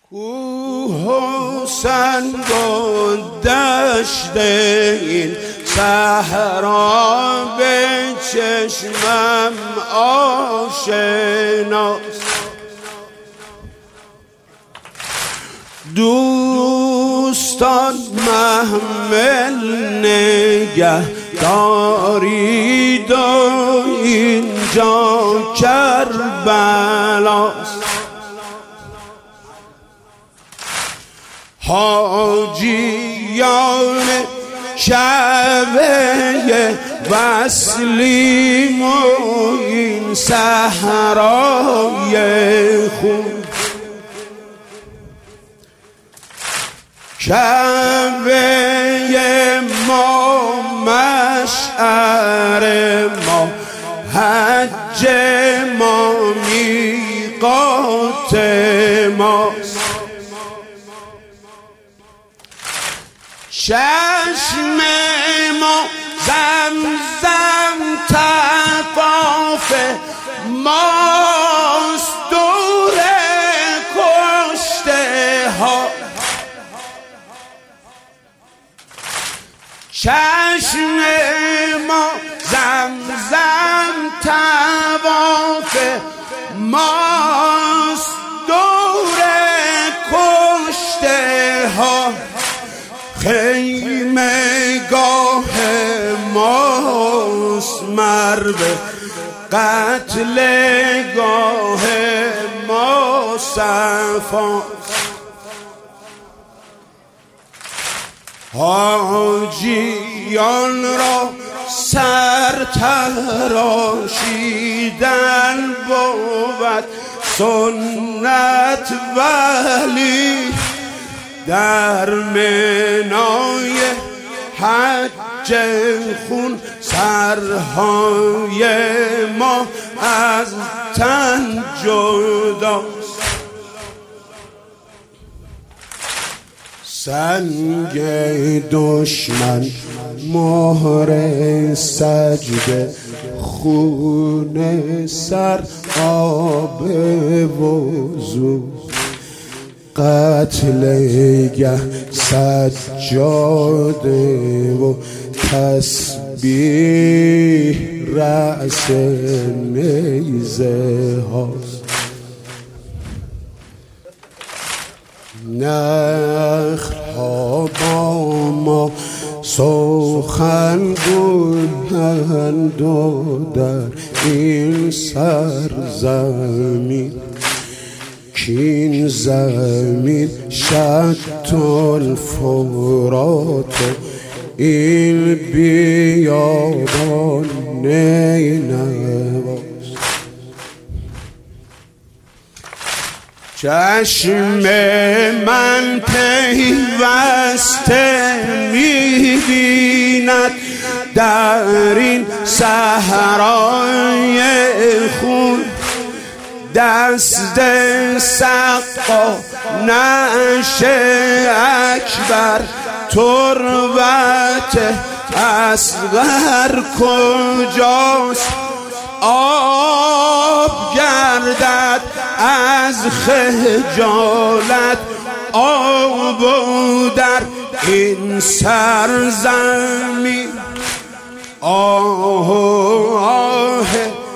کوه و سنگ و دشت این صحرا به چشمم آشناست. دوستان محمل نگه دارید و اینجا کربلاست. حاجیان کعبه وصلیم و این صحرای خون. کعبه ما مشعر ما حج ما میقات ماست. چشم ما زمزم طواف ماست دور کشته ها. چشم ما زمزم طواف ماست دور کشته ها. خیمه گاه ماست مرو قتل گاه ما صفاست. حاجیان را سر تراشیدن بود سنت، ولی در منای حج خون سرهای ما از تن جداست. سنگ دشمن مهر سجده، خون سر آب وضو، قتل گه سجاده و تسبیح رأس نیزه هاست. نخل‌ها با ما سخن گویند و در این سرزمین کین زمین شط الفرات این بیابان نینواست. چشم من پیوسته می‌بیند در این صحرای خون. دست سقا نعش اکبر تربت اصغر کجاست؟ آب گردد از خجالت آب و در این سرزمین. آه آه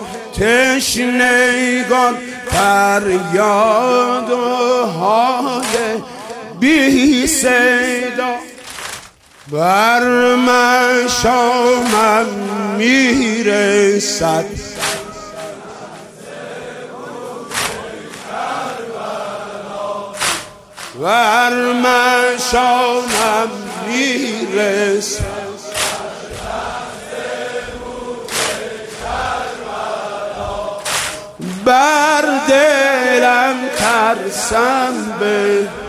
تشنگان فریاد و حال بی صدا بر مشامم میرسد. بر مشامم میرسد. بر دلم ترسم به